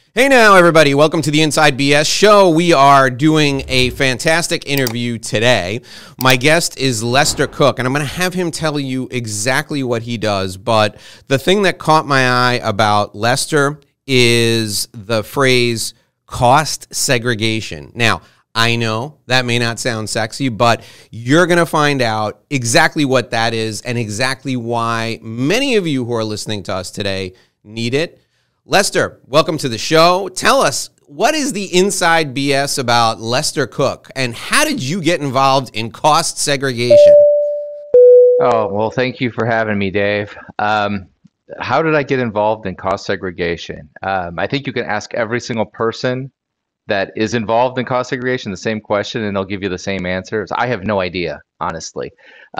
Hey now, everybody. Welcome to the Inside BS Show. We are doing a fantastic interview today. My guest is Lester Cook, and I'm going to have him tell you exactly what he does. But the thing that caught my eye about Lester is the phrase cost segregation. Now, I know that may not sound sexy, but you're going to find out exactly what that is and exactly why many of you who are listening to us today need it. Lester, welcome to the show. Tell us, what is the inside BS about Lester Cook, and how did you get involved in cost segregation? Oh, well, thank you for having me, Dave. How did I get involved in cost segregation? I think you can ask every single person that is involved in cost segregation the same question, and they'll give you the same answers. I have no idea, honestly.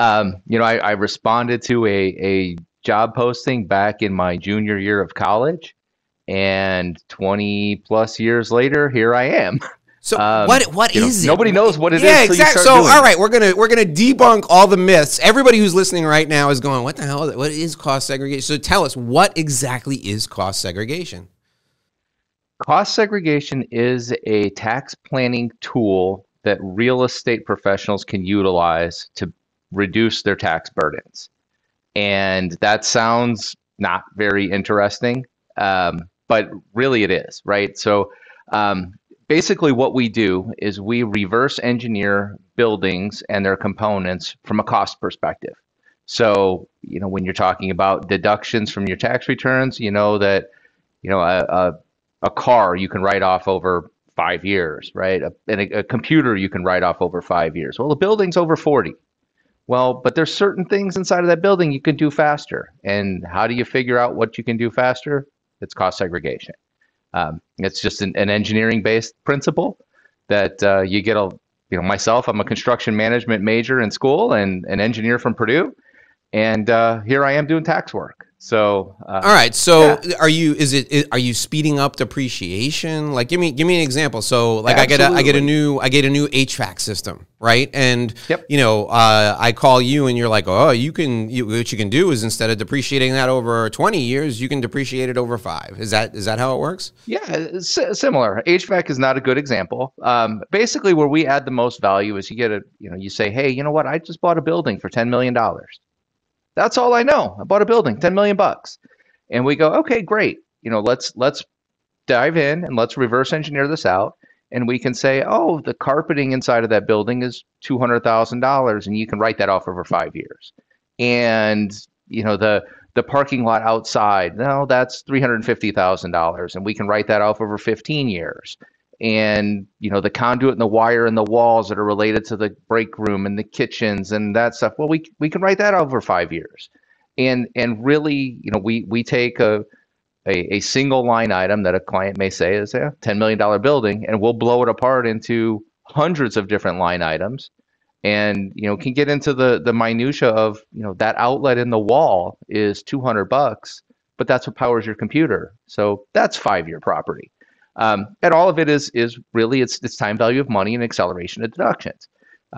I responded to a job posting back in my junior year of college. And 20 plus years later, here I am. So what is it? Nobody knows what it is. Yeah, exactly. So all right, we're gonna debunk all the myths. Everybody who's listening right now is going, "What the hell? What is cost segregation?" So tell us, what exactly is cost segregation? Cost segregation is a tax planning tool that real estate professionals can utilize to reduce their tax burdens. And that sounds not very interesting. But really it is, right? So basically what we do is we reverse engineer buildings and their components from a cost perspective. So, when you're talking about deductions from your tax returns, that, a car you can write off over 5 years, right? A computer you can write off over 5 years. Well, the building's over 40. Well, but there's certain things inside of that building you can do faster. And how do you figure out what you can do faster? It's cost segregation. It's just an engineering-based principle that you get myself, I'm a construction management major in school and an engineer from Purdue. And here I am doing tax work. So all right. So yeah. Are you speeding up depreciation? Like, give me an example. So like, I get a new HVAC system, right? And yep. I call you and you're like, oh, what you can do is, instead of depreciating that over 20 years, you can depreciate it over 5. Is that how it works? Yeah, similar. HVAC is not a good example. Basically, where we add the most value is you say, hey, you know what? I just bought a building for $10 million. That's all I know. I bought a building, $10 million. And we go, okay, great. Let's dive in and let's reverse engineer this out. And we can say, oh, the carpeting inside of that building is $200,000, and you can write that off over 5 years. And the parking lot outside, no, that's $350,000, and we can write that off over 15 years. And the conduit and the wire and the walls that are related to the break room and the kitchens and that stuff, well, we can write that over 5 years. And really, we take a single line item that a client may say is a $10 million building, and we'll blow it apart into hundreds of different line items, and can get into the minutia of that outlet in the wall is $200, but that's what powers your computer, so that's 5-year property. And all of it is really it's time value of money and acceleration of deductions,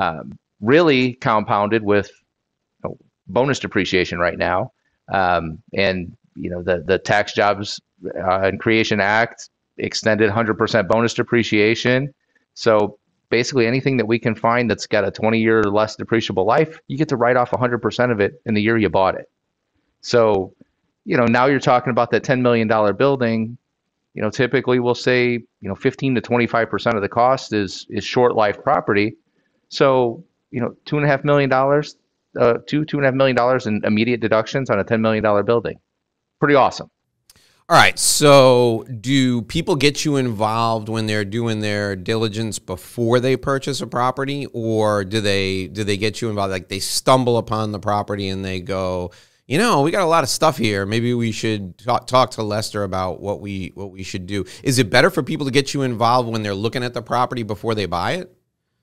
really compounded with bonus depreciation right now, and the Tax Jobs and Creation Act extended 100% bonus depreciation. So basically anything that we can find that's got a 20-year or less depreciable life, you get to write off 100% of it in the year you bought it. So now you're talking about that $10 million building. Typically we'll say, 15 to 25% of the cost is short life property. So, $2.5 million, $2.5 million in immediate deductions on a $10 million building. Pretty awesome. All right. So do people get you involved when they're doing their diligence before they purchase a property, or do they get you involved? Like, they stumble upon the property and they go, we got a lot of stuff here. Maybe we should talk to Lester about what we should do. Is it better for people to get you involved when they're looking at the property before they buy it?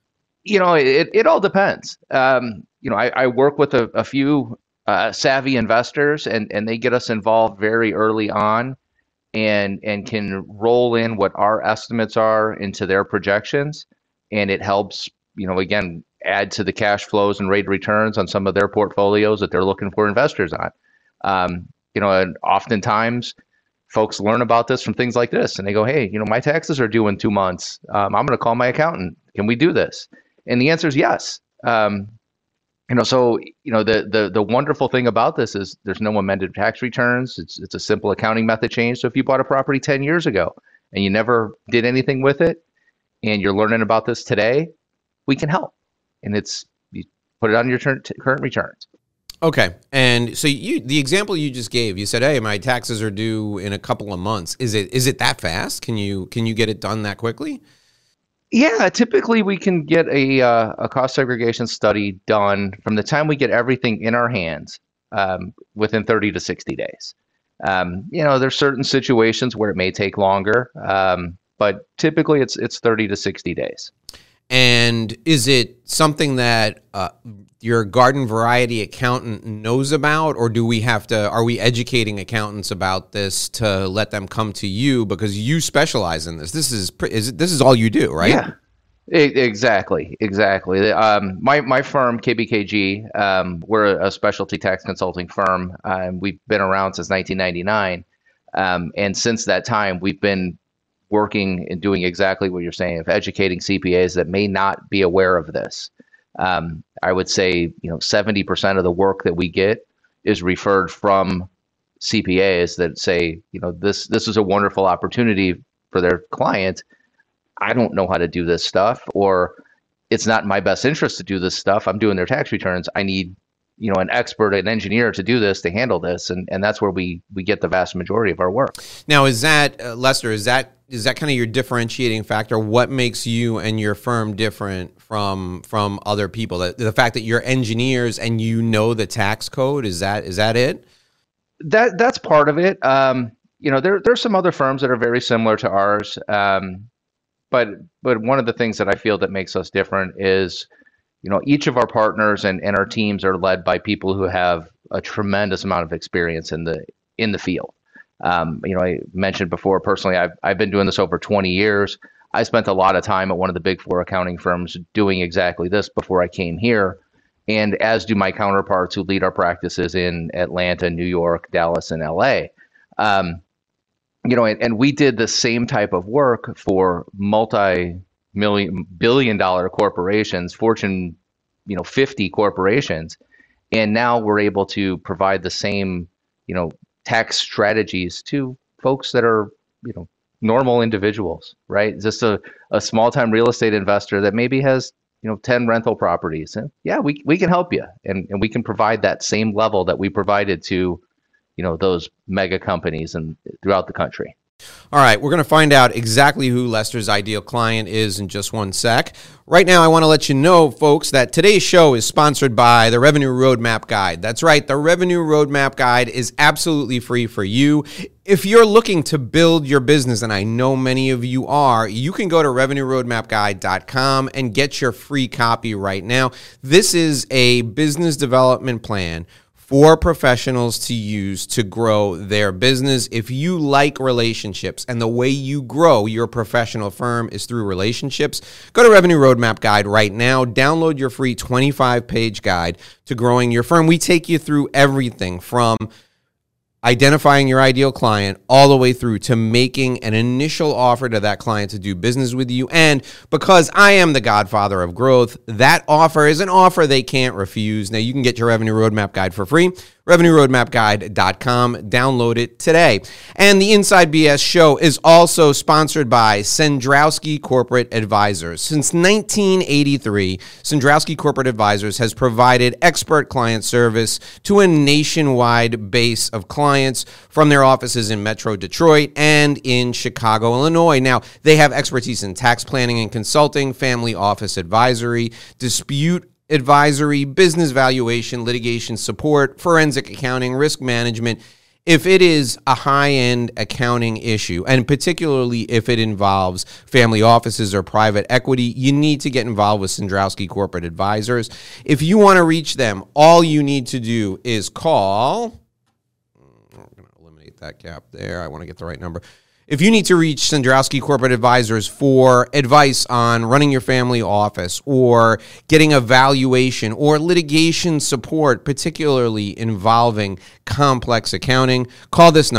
It all depends. I work with a few savvy investors, and they get us involved very early on, and can roll in what our estimates are into their projections, and it helps, again, add to the cash flows and rate of returns on some of their portfolios that they're looking for investors on. And oftentimes, folks learn about this from things like this, and they go, hey, my taxes are due in 2 months. I'm going to call my accountant. Can we do this? And the answer is yes. So the wonderful thing about this is there's no amended tax returns. It's a simple accounting method change. So if you bought a property 10 years ago and you never did anything with it, and you're learning about this today, we can help. And you put it on your current returns. Okay. And so the example you just gave, you said, hey, my taxes are due in a couple of months. Is it that fast? Can you get it done that quickly? Yeah, typically we can get a cost segregation study done from the time we get everything in our hands within 30 to 60 days. There's certain situations where it may take longer, but typically it's 30 to 60 days. And is it something that your garden variety accountant knows about, or are we educating accountants about this to let them come to you because you specialize in this? This is all you do, right? Yeah, exactly. My firm, KBKG, we're a specialty tax consulting firm. We've been around since 1999, and since that time, we've been working and doing exactly what you're saying, of educating CPAs that may not be aware of this. I would say 70% of the work that we get is referred from CPAs that say, this is a wonderful opportunity for their client. I don't know how to do this stuff, or it's not in my best interest to do this stuff. I'm doing their tax returns. I need an expert, an engineer to do this, to handle this. And that's where we get the vast majority of our work. Now, is that, Lester, is that kind of your differentiating factor? What makes you and your firm different from other people? The fact that you're engineers and the tax code, is that it? That's part of it. There's some other firms that are very similar to ours. But one of the things that I feel that makes us different is, each of our partners and our teams are led by people who have a tremendous amount of experience in the field. I mentioned before, personally, I've been doing this over 20 years. I spent a lot of time at one of the big four accounting firms doing exactly this before I came here, and as do my counterparts who lead our practices in Atlanta, New York, Dallas, and LA. And we did the same type of work for multi-billion-dollar corporations, Fortune 50 corporations, and now we're able to provide the same tax strategies to folks that are normal individuals, right? Just a small-time real estate investor that maybe has 10 rental properties, and we can help you, and we can provide that same level that we provided to those mega companies and throughout the country. All right, we're going to find out exactly who Lester's ideal client is in just one sec. Right now, I want to let you know, folks, that today's show is sponsored by the Revenue Roadmap Guide. That's right, the Revenue Roadmap Guide is absolutely free for you. If you're looking to build your business, and I know many of you are, you can go to revenueroadmapguide.com and get your free copy right now. This is a business development plan for professionals to use to grow their business. If you like relationships and the way you grow your professional firm is through relationships, go to Revenue Roadmap Guide right now. Download your free 25-page guide to growing your firm. We take you through everything from identifying your ideal client all the way through to making an initial offer to that client to do business with you. And because I am the godfather of growth, that offer is an offer they can't refuse. Now, you can get your Revenue Roadmap Guide for free. RevenueRoadmapGuide.com. Download it today. And the Inside BS show is also sponsored by Cendrowski Corporate Advisors. Since 1983, Cendrowski Corporate Advisors has provided expert client service to a nationwide base of clients from their offices in Metro Detroit and in Chicago, Illinois. Now, they have expertise in tax planning and consulting, family office advisory, dispute advisory, business valuation, litigation support, forensic accounting, risk management. If it is a high-end accounting issue, and particularly if it involves family offices or private equity, you need to get involved with Cendrowski Corporate Advisors. If you want to reach them, all you need to do is call. I'm going to eliminate that gap there. I want to get the right number. If you need to reach Cendrowski Corporate Advisors for advice on running your family office or getting a valuation or litigation support, particularly involving complex accounting, call this number,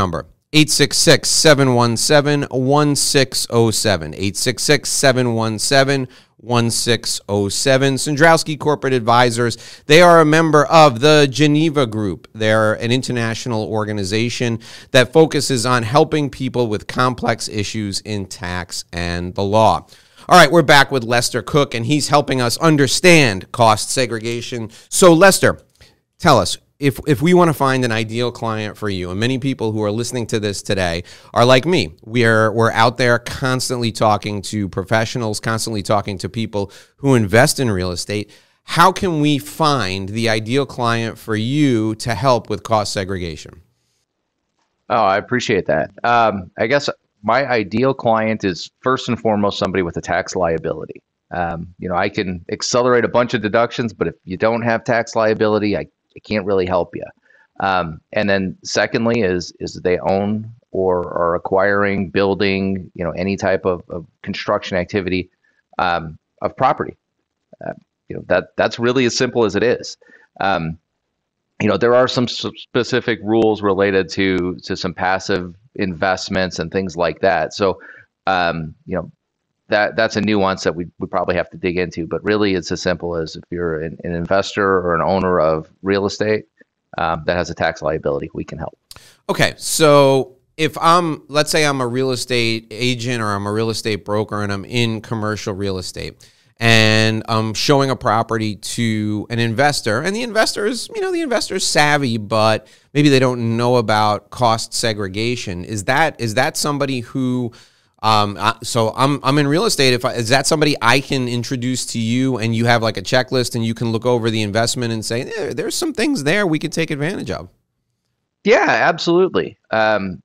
866-717-1607. 866-717-1607. Sandrowski Corporate Advisors. They are a member of the Geneva Group. They're an international organization that focuses on helping people with complex issues in tax and the law. All right, we're back with Lester Cook, and he's helping us understand cost segregation. So, Lester, tell us, if we want to find an ideal client for you, and many people who are listening to this today are like me, we're out there constantly talking to professionals, constantly talking to people who invest in real estate. How can we find the ideal client for you to help with cost segregation? Oh, I appreciate that. I guess my ideal client is first and foremost somebody with a tax liability. I can accelerate a bunch of deductions, but if you don't have tax liability, I can't really help you. And then secondly is they own or are acquiring, building, any type of construction activity of property. That's really as simple as it is. There are some specific rules related to some passive investments and things like that. So, that's a nuance that we probably have to dig into. But really, it's as simple as if you're an investor or an owner of real estate that has a tax liability, we can help. Okay, so if let's say I'm a real estate agent or I'm a real estate broker and I'm in commercial real estate, and I'm showing a property to an investor, and the investor is savvy, but maybe they don't know about cost segregation. Is that somebody who, so I'm in real estate. Is that somebody I can introduce to you, and you have like a checklist, and you can look over the investment and say, there's some things there we could take advantage of? Yeah, absolutely. Again,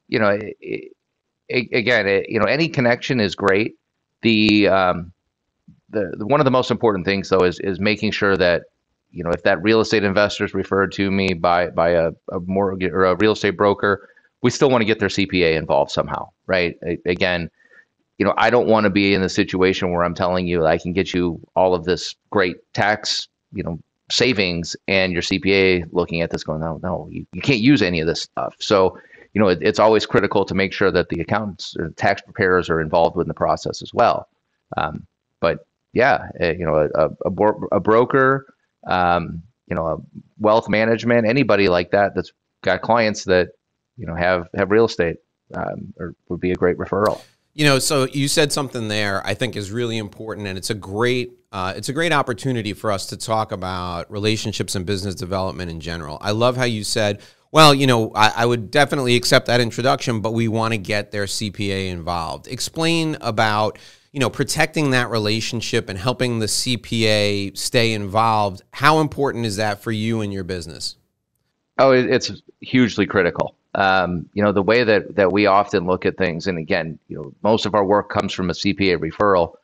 any connection is great. The one of the most important things though is making sure that if that real estate investor is referred to me by a mortgage or a real estate broker, we still want to get their CPA involved somehow, right? Again, I don't want to be in the situation where I'm telling you I can get you all of this great tax, savings, and your CPA looking at this going, no, you can't use any of this stuff. So, it's always critical to make sure that the accountants or tax preparers are involved in the process as well. But yeah, a broker, a wealth management, anybody like that that's got clients that have real estate, or would be a great referral. So you said something there I think is really important, and it's a great opportunity for us to talk about relationships and business development in general. I love how you said, well, I would definitely accept that introduction, but we want to get their CPA involved. Explain about protecting that relationship and helping the CPA stay involved. How important is that for you and your business? Oh, it's hugely critical. The way that we often look at things, and again, most of our work comes from a CPA referral.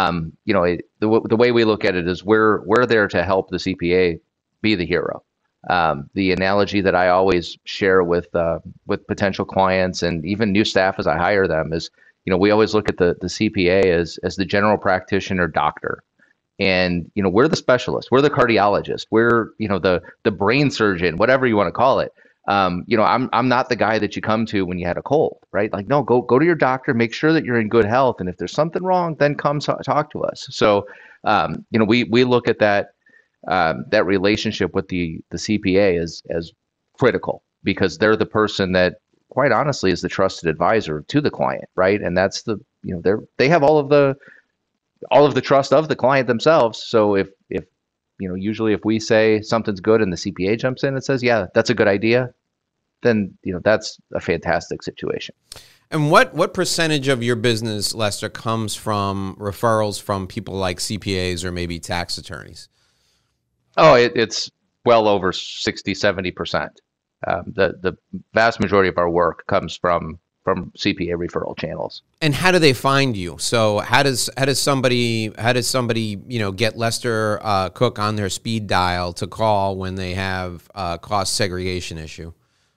The way we look at it is we're there to help the CPA be the hero. The analogy that I always share with potential clients and even new staff as I hire them is, we always look at the CPA as the general practitioner doctor. And, we're the specialist, we're the cardiologist, we're, the brain surgeon, whatever you want to call it. I'm not the guy that you come to when you had a cold, right? Like, no, go to your doctor, make sure that you're in good health. And if there's something wrong, then come talk to us. So, we look at that relationship with the CPA as critical, because they're the person that, quite honestly, is the trusted advisor to the client, right? And that's they have all of the trust of the client themselves. So if usually if we say something's good and the CPA jumps in and says, yeah, that's a good idea, then that's a fantastic situation. And what percentage of your business, Lester, comes from referrals from people like CPAs or maybe tax attorneys? Oh, it's well over 60-70%. The vast majority of our work comes from CPA referral channels. And how do they find you? So how does somebody get Lester Cook on their speed dial to call when they have a cost segregation issue?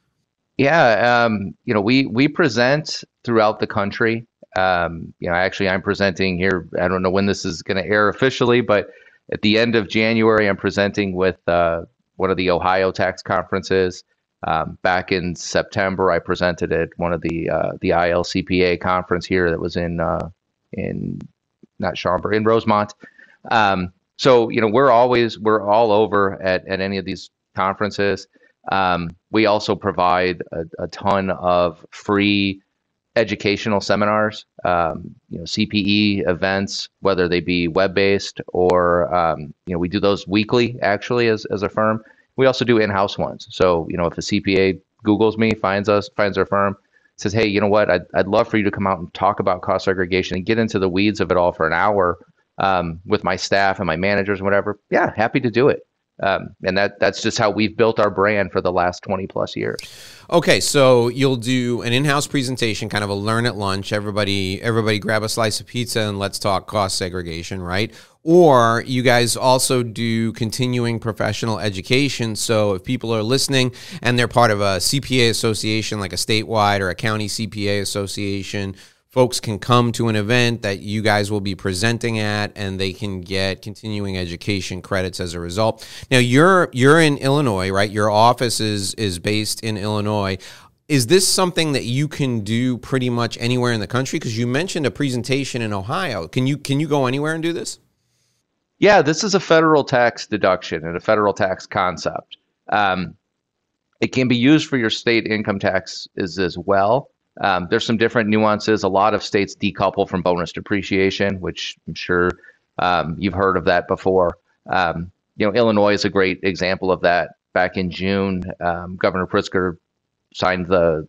Yeah, we present throughout the country. Actually, I'm presenting here. I don't know when this is going to air officially, but at the end of January, I'm presenting with one of the Ohio tax conferences. Back in September, I presented at one of the ILCPA conference here that was in not Schaumburg, in Rosemont. So we're all over at any of these conferences. We also provide a ton of free educational seminars, CPE events, whether they be web-based or we do those weekly actually as a firm. We also do in-house ones. So if a CPA Googles me, finds our firm, says, hey, you know what, I'd love for you to come out and talk about cost segregation and get into the weeds of it all for an hour with my staff and my managers and whatever. Yeah, happy to do it. And that's just how we've built our brand for the last 20 plus years. Okay, so you'll do an in-house presentation, kind of a learn at lunch. Everybody grab a slice of pizza and let's talk cost segregation, right? Or you guys also do continuing professional education. So if people are listening and they're part of a CPA association, like a statewide or a county CPA association, folks can come to an event that you guys will be presenting at, and they can get continuing education credits as a result. Now, you're in Illinois, right? Your office is based in Illinois. Is this something that you can do pretty much anywhere in the country? Because you mentioned a presentation in Ohio. Can you go anywhere and do this? Yeah, this is a federal tax deduction and a federal tax concept. It can be used for your state income taxes as well. There's some different nuances. A lot of states decouple from bonus depreciation, which I'm sure you've heard of that before. Illinois is a great example of that. Back in June, Governor Pritzker signed the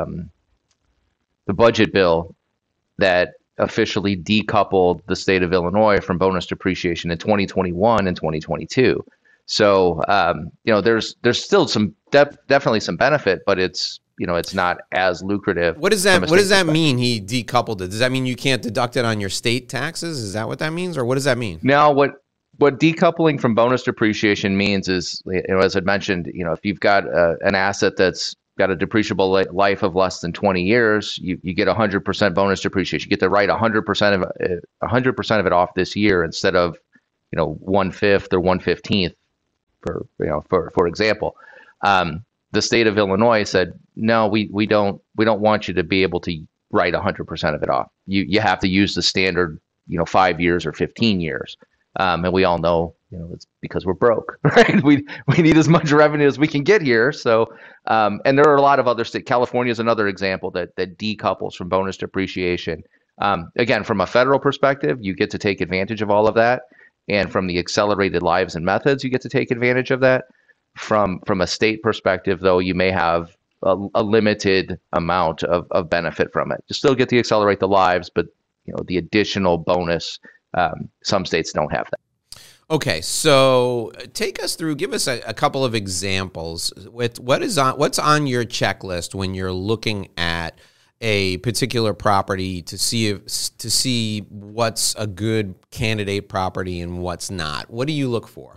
budget bill that officially decoupled the state of Illinois from bonus depreciation in 2021 and 2022. So there's still definitely some benefit, but it's not as lucrative. What does that mean? He decoupled it. Does that mean you can't deduct it on your state taxes? Is that what that means, or what does that mean? Now, what decoupling from bonus depreciation means is, as I mentioned, if you've got an asset that's got a depreciable life of less than 20 years, you get 100% bonus depreciation. You get to write 100% of it off this year instead of 1/5 or 1/15, for example. The state of Illinois said, no, we don't want you to be able to write 100% of it off. You have to use the standard 5 years or 15 years. And we all know, it's because we're broke, right? We need as much revenue as we can get here. So, and there are a lot of other states. California is another example that decouples from bonus depreciation. Again, from a federal perspective, you get to take advantage of all of that. And from the accelerated lives and methods, you get to take advantage of that. From a state perspective, though, you may have a limited amount of benefit from it. You still get to accelerate the lives, but the additional bonus, some states don't have that. Okay, so take us through. Give us a couple of examples with what's on your checklist when you're looking at a particular property to see what's a good candidate property and what's not. What do you look for?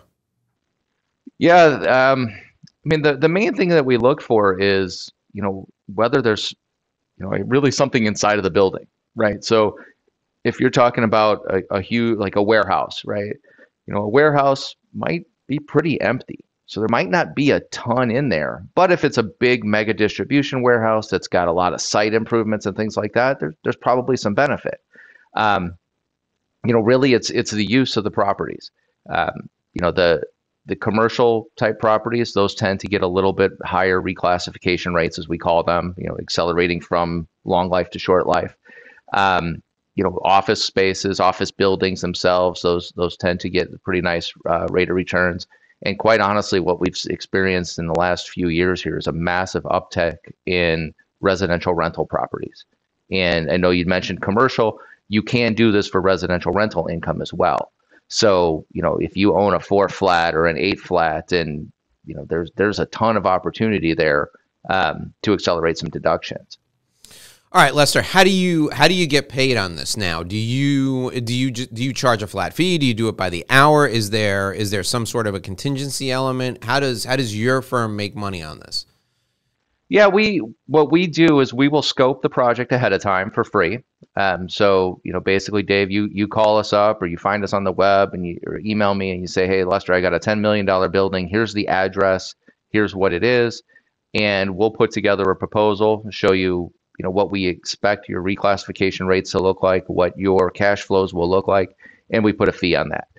Yeah, the main thing that we look for is, whether there's, really something inside of the building, right? So if you're talking about a huge, like a warehouse, right? A warehouse might be pretty empty. So there might not be a ton in there. But if it's a big mega distribution warehouse that's got a lot of site improvements and things like that, there's probably some benefit. Really it's the use of the properties. The commercial type properties, those tend to get a little bit higher reclassification rates, as we call them, accelerating from long life to short life. Office spaces, office buildings themselves, those tend to get a pretty nice rate of returns. And quite honestly, what we've experienced in the last few years here is a massive uptick in residential rental properties. And I know you'd mentioned commercial. You can do this for residential rental income as well. So, if you own a 4 flat or an 8 flat, and there's a ton of opportunity there to accelerate some deductions. All right, Lester, how do you get paid on this now? Do you charge a flat fee? Do you do it by the hour? Is there some sort of a contingency element? How does your firm make money on this? Yeah, what we do is we will scope the project ahead of time for free. So basically, Dave, you call us up or you find us on the web and or email me and you say, hey, Lester, I got a $10 million building. Here's the address. Here's what it is. and we'll put together a proposal, show you, what we expect your reclassification rates to look like, what your cash flows will look like, and we put a fee on that.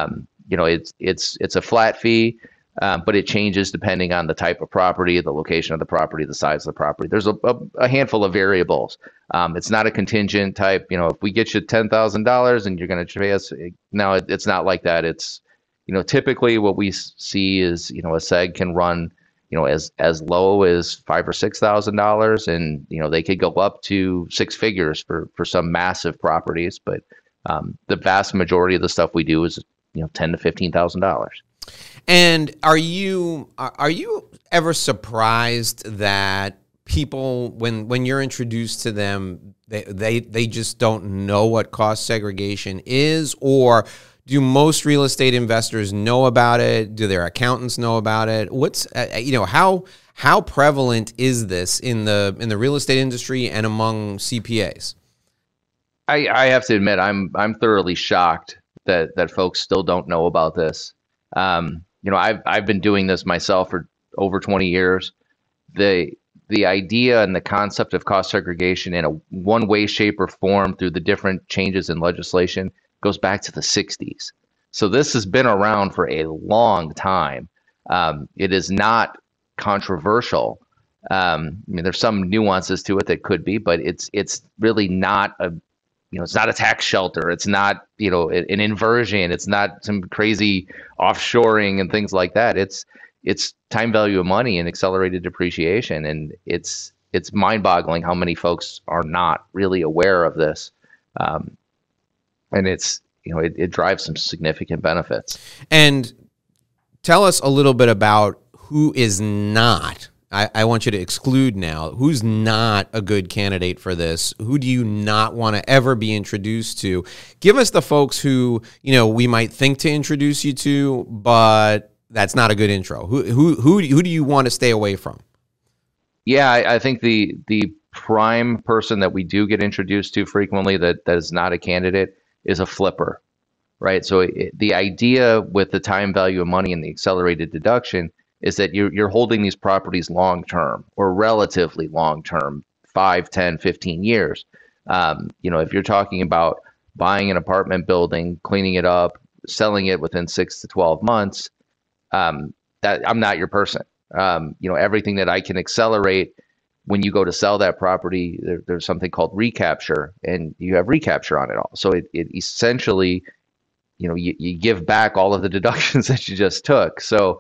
It's a flat fee, but it changes depending on the type of property, the location of the property, the size of the property. There's a handful of variables. It's not a contingent type. If we get you $10,000 and you're going to pay us, no, it's not like that. It's, typically what we see is, a seg can run, as low as $5,000 or $6,000, and they could go up to six figures for some massive properties. But the vast majority of the stuff we do is $10,000 to $15,000. And are you ever surprised that people, when you're introduced to them, they just don't know what cost segregation is? Or do most real estate investors know about it? Do their accountants know about it? What's how prevalent is this in the real estate industry and among CPAs? I have to admit, I'm thoroughly shocked that folks still don't know about this. I've been doing this myself for over 20 years. The idea and the concept of cost segregation in a one way, shape, or form through the different changes in legislation goes back to the 60s. So this has been around for a long time. It is not controversial. There's some nuances to it that could be, but it's really not it's not a tax shelter. It's not, an inversion. It's not some crazy offshoring and things like that. It's time value of money and accelerated depreciation. And it's mind-boggling how many folks are not really aware of this. And it's, it drives some significant benefits. And tell us a little bit about who is not. I want you to exclude now. Who's not a good candidate for this? Who do you not want to ever be introduced to? Give us the folks who, we might think to introduce you to, but that's not a good intro. Who do you want to stay away from? Yeah, I think the prime person that we do get introduced to frequently that is not a candidate is a flipper, right? So the idea with the time value of money and the accelerated deduction is that you're holding these properties long term or relatively long term, 5, 10, 15 years. If you're talking about buying an apartment building, cleaning it up, selling it within 6 to 12 months, that I'm not your person. Everything that I can accelerate when you go to sell that property, there's something called recapture, and you have recapture on it all. So it essentially, you give back all of the deductions that you just took. So,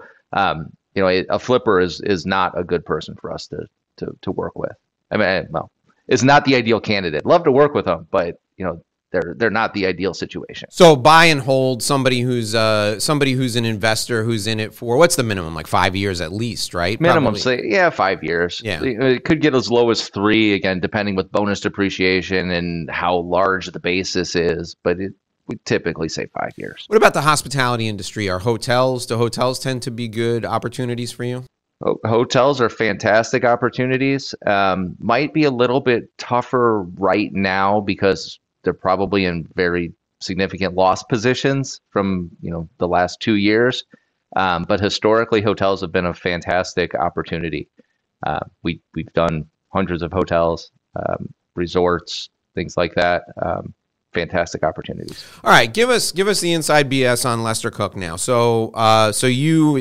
a flipper is not a good person for us to work with. It's not the ideal candidate. Love to work with them, but they're not the ideal situation. So buy and hold somebody who's an investor who's in it for, what's the minimum? Like 5 years at least, right? Minimum, say 5 years. Yeah. It could get as low as 3, again, depending with bonus depreciation and how large the basis is. But we typically say 5 years. What about the hospitality industry? Do hotels tend to be good opportunities for you? Hotels are fantastic opportunities. Might be a little bit tougher right now because they're probably in very significant loss positions from the last 2 years. But historically, hotels have been a fantastic opportunity. We've done hundreds of hotels, resorts, things like that. Fantastic opportunities. All right, give us the inside BS on Lester Cook now. So you're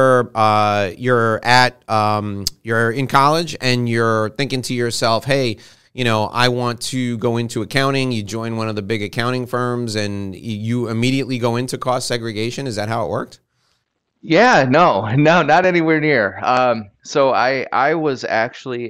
in college and you're thinking to yourself, hey, I want to go into accounting. You join one of the big accounting firms and you immediately go into cost segregation. Is that how it worked? Yeah, no, not anywhere near. So I was actually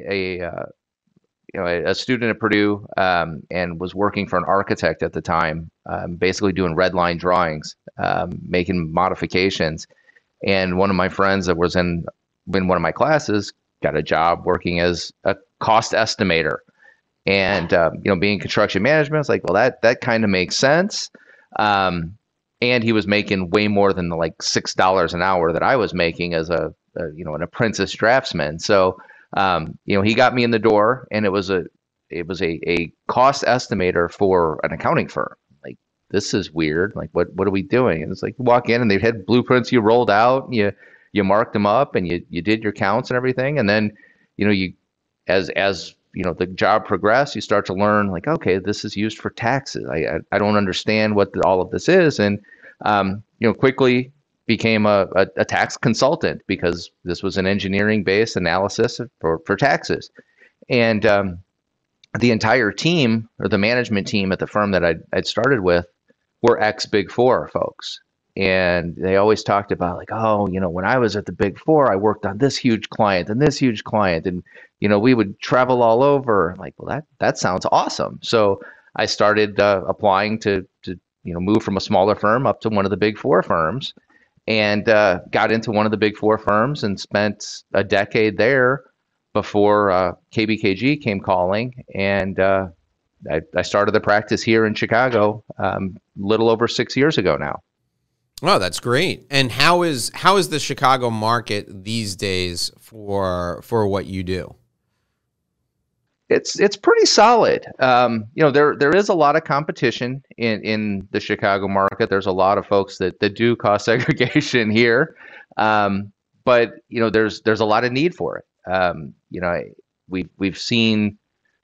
a student at Purdue and was working for an architect at the time, basically doing red line drawings, making modifications. And one of my friends that was in one of my classes got a job working as a cost estimator. And being construction management, it's like, well, that kind of makes sense. And he was making way more than the like $6 an hour that I was making as an apprentice draftsman. So he got me in the door, and it was a cost estimator for an accounting firm. Like, this is weird. Like, what are we doing? And it's like, you walk in and they had blueprints you rolled out. And you marked them up and you did your counts and everything. And then, you as the job progressed, you start to learn like, okay, this is used for taxes. I don't understand what all of this is. And, quickly became a tax consultant because this was an engineering based analysis for taxes. And the entire team, or the management team at the firm that I'd started with, were ex Big Four folks. And they always talked about like, oh, when I was at the Big Four, I worked on this huge client and this huge client. And, we would travel all over. I'm like, well, that sounds awesome. So I started applying to move from a smaller firm up to one of the Big Four firms, and got into one of the Big Four firms and spent a decade there before KBKG came calling. And I started the practice here in Chicago a little over 6 years ago now. Oh, that's great. And how is the Chicago market these days for what you do? It's pretty solid. There is a lot of competition in the Chicago market. There's a lot of folks that do cost segregation here, but there's a lot of need for it. We've seen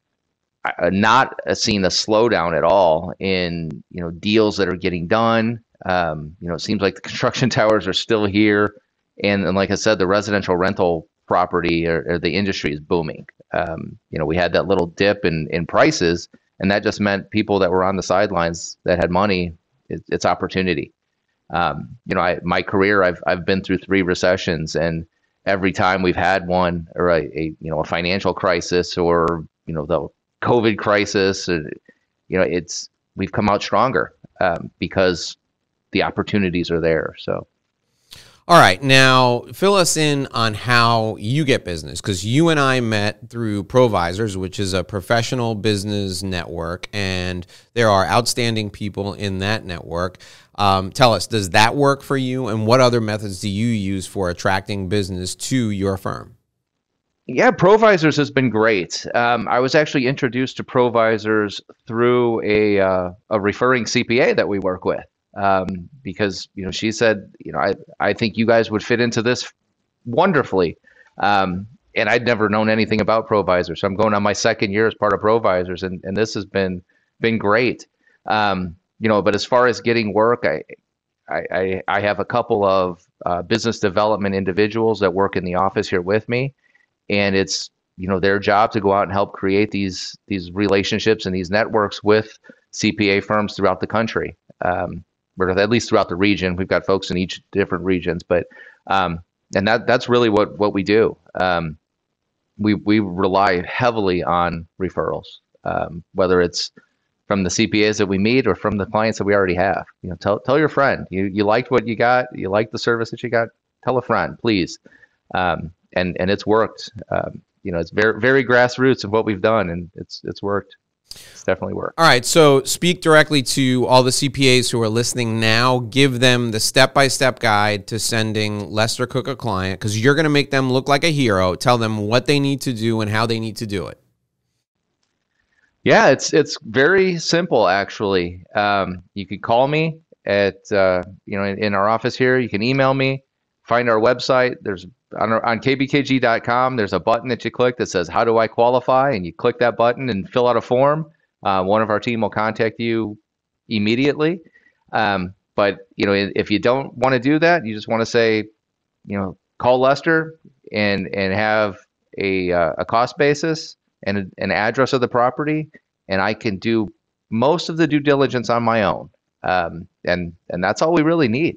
not seen a slowdown at all in deals that are getting done. It seems like the construction towers are still here, and like I said, the residential rental property or the industry is booming. We had that little dip in prices, and that just meant people that were on the sidelines that had money, it's opportunity. My career, I've been through 3 recessions, and every time we've had one, or a financial crisis, or the COVID crisis, we've come out stronger because the opportunities are there. So. All right. Now, fill us in on how you get business, because you and I met through Provisors, which is a professional business network, and there are outstanding people in that network. Tell us, does that work for you, and what other methods do you use for attracting business to your firm? Yeah, Provisors has been great. I was actually introduced to Provisors through a referring CPA that we work with. Because she said, I think you guys would fit into this wonderfully, and I'd never known anything about Provisors. So I'm going on my 2nd year as part of Provisors, and this has been great. But as far as getting work, I have a couple of business development individuals that work in the office here with me, and it's their job to go out and help create these relationships and these networks with CPA firms throughout the country. Or at least throughout the region. We've got folks in each different regions, but and that's really what we do. We rely heavily on referrals, whether it's from the CPAs that we meet or from the clients that we already have. Tell your friend you liked what you got, you liked the service that you got. Tell a friend, please, and it's worked. It's very very grassroots of what we've done, and it's worked. It's definitely worked. All right. So speak directly to all the CPAs who are listening now. Give them the step-by-step guide to sending Lester Cook a client, because you're going to make them look like a hero. Tell them what they need to do and how they need to do it. Yeah, it's very simple, actually. You could call me at in our office here. You can email me. Find our website. There's on kbkg.com, there's a button that you click that says, how do I qualify? And you click that button and fill out a form. One of our team will contact you immediately. But if you don't want to do that, you just want to say, call Lester and have a cost basis and an address of the property, and I can do most of the due diligence on my own. And that's all we really need.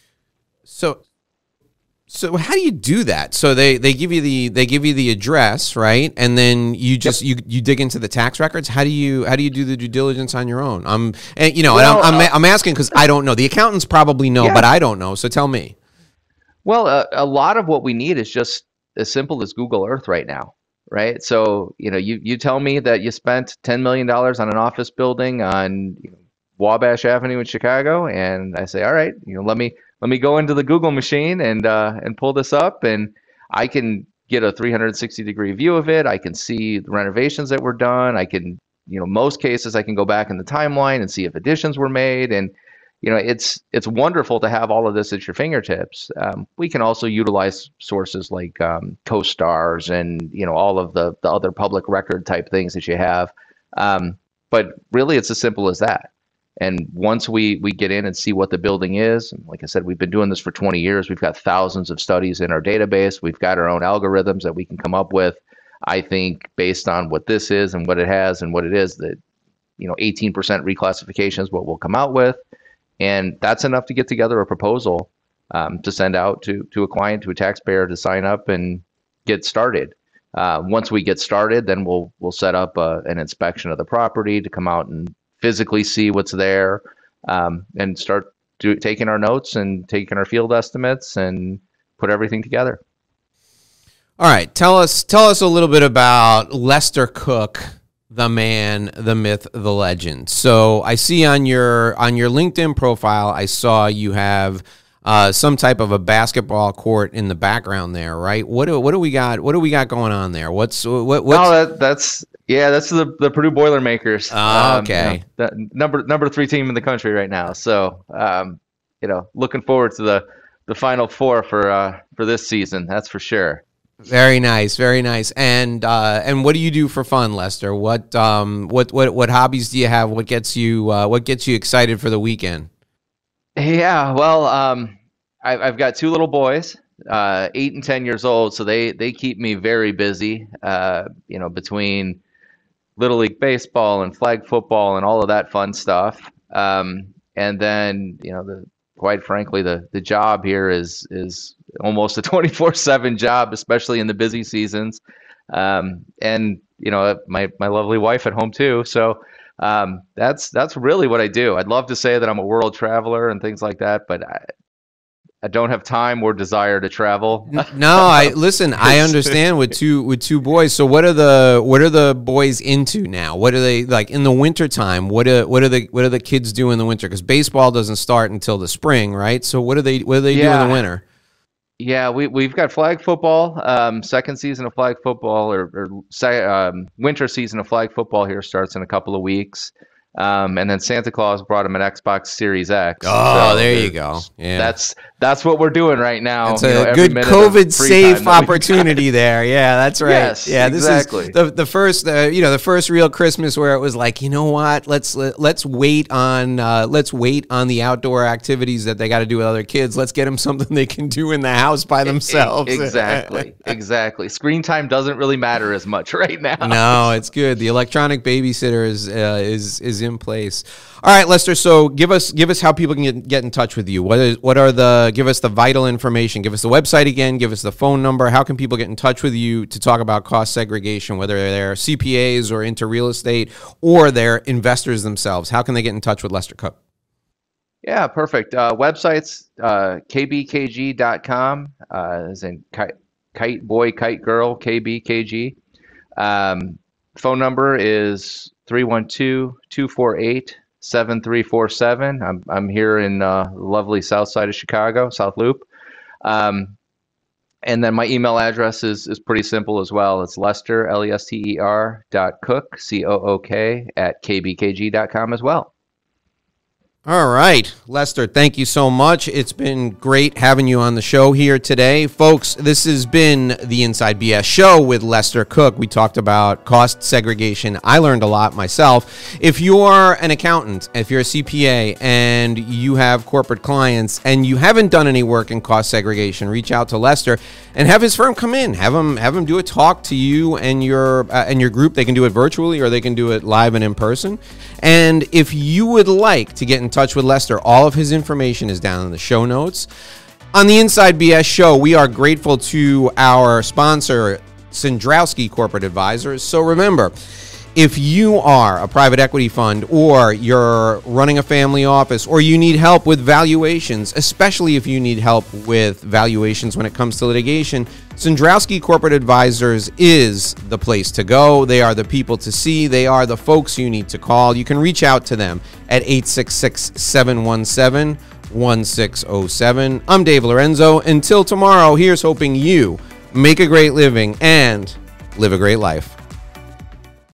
So how do you do that? So they give you the address, right? And then you just you dig into the tax records. How do you do the due diligence on your own? I'm asking because I don't know. The accountants probably know, but I don't know. So tell me. Well, a lot of what we need is just as simple as Google Earth right now, right? So you tell me that you spent $10 million on an office building on Wabash Avenue in Chicago, and I say, all right, let me go into the Google machine and pull this up, and I can get a 360-degree view of it. I can see the renovations that were done. I can, most cases, I can go back in the timeline and see if additions were made, and it's wonderful to have all of this at your fingertips. We can also utilize sources like CoStars and all of the other public record type things that you have. But really, it's as simple as that. And once we get in and see what the building is, like I said, we've been doing this for 20 years. We've got thousands of studies in our database. We've got our own algorithms that we can come up with. I think based on what this is and what it has and what it is, that 18% reclassification is what we'll come out with. And that's enough to get together a proposal to send out to a client, to a taxpayer to sign up and get started. Once we get started, then we'll set up an inspection of the property to come out and physically see what's there, and start taking our notes and taking our field estimates and put everything together. All right, tell us a little bit about Lester Cook, the man, the myth, the legend. So I see on your LinkedIn profile, I saw you have some type of a basketball court in the background there, right? What do we got? What do we got going on there? What's that's the Purdue Boilermakers. Okay, the number 3 team in the country right now. So looking forward to the Final Four for this season. That's for sure. Very nice, very nice. And what do you do for fun, Lester? What hobbies do you have? What gets you excited for the weekend? Yeah, well, I've got 2 little boys, 8 and 10 years old, so they keep me very busy. Between Little League baseball and flag football and all of that fun stuff. And then quite frankly, the job here is almost a 24/7 job, especially in the busy seasons. And my lovely wife at home too. So that's really what I do. I'd love to say that I'm a world traveler and things like that, but I don't have time or desire to travel. No, I understand with two boys. So what are the boys into now? What are they like in the winter time? What do the kids do in the winter? Because baseball doesn't start until the spring, right? So what do they do in the winter? Yeah, we've got flag football. Second season of flag football or winter season of flag football here starts in a couple of weeks. And then Santa Claus brought him an Xbox Series X. Oh, so there you go. Yeah, that's what we're doing right now. It's a good COVID safe opportunity there. Yeah, that's right. Yes, yeah, exactly. This is the first the first real Christmas where it was like, you know what? Let's wait on the outdoor activities that they got to do with other kids. Let's get them something they can do in the house by themselves. Exactly. Screen time doesn't really matter as much right now. No, it's good. The electronic babysitter is in place. All right, Lester. So give us how people can get in touch with you. Give us the vital information. Give us the website again. Give us the phone number. How can people get in touch with you to talk about cost segregation, whether they're CPAs or into real estate or they're investors themselves? How can they get in touch with Lester Cook? Yeah, perfect. Websites, kbkg.com, as in kite boy, kite girl, KBKG. Phone number is 312-248-7347. I'm here in lovely south side of Chicago, South Loop. And then my email address is pretty simple as well. It's Lester, Lester, .cook, COOK, @kbkg.com as well. All right, Lester, thank you so much. It's been great having you on the show here today. Folks, this has been the Inside BS Show with Lester Cook. We talked about cost segregation. I learned a lot myself. If you're an accountant, if you're a CPA, and you have corporate clients, and you haven't done any work in cost segregation, reach out to Lester and have his firm come in. Have him do a talk to you and your group. They can do it virtually or they can do it live and in person. And if you would like to get in touch with Lester, all of his information is down in the show notes. On the Inside BS Show, we are grateful to our sponsor, Sandrowski Corporate Advisors. So remember, if you are a private equity fund or you're running a family office or you need help with valuations, especially if you need help with valuations when it comes to litigation, Sandrowski Corporate Advisors is the place to go. They are the people to see. They are the folks you need to call. You can reach out to them at 866-717-1607. I'm Dave Lorenzo. Until tomorrow, here's hoping you make a great living and live a great life.